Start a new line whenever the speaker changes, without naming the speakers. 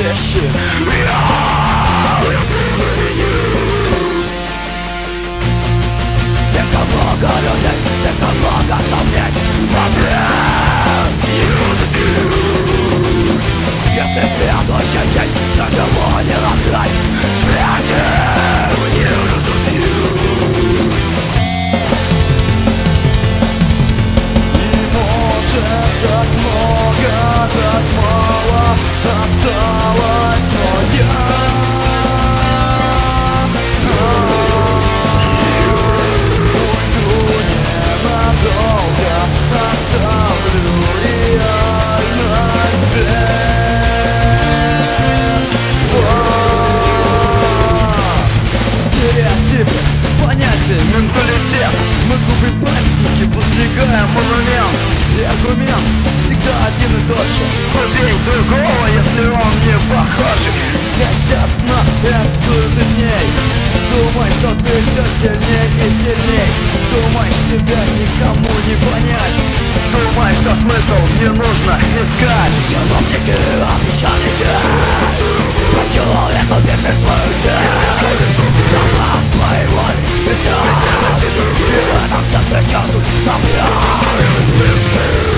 вещи.
Слишком много людей, слишком много сомнений во мне. Если следующий день на него не накрась смерти,
И может так много, так мало осталось, но я уйду ненадолго, оставлю реальность без стереотипы, понятия, менталитет. Мы губим памятники, постигаем монумент. И аргумент всегда один и тот же: убей другого, если он не похожий. Спрячься от сна и от суеты дней. Думай, что ты все сильней и сильней. Думаешь, тебя никому не понять. Думай, что смысл не нужно искать.
чиновники обещанники по человеку пиши свою тень. Запас твоего везде. И в этом нет сейчас на мне.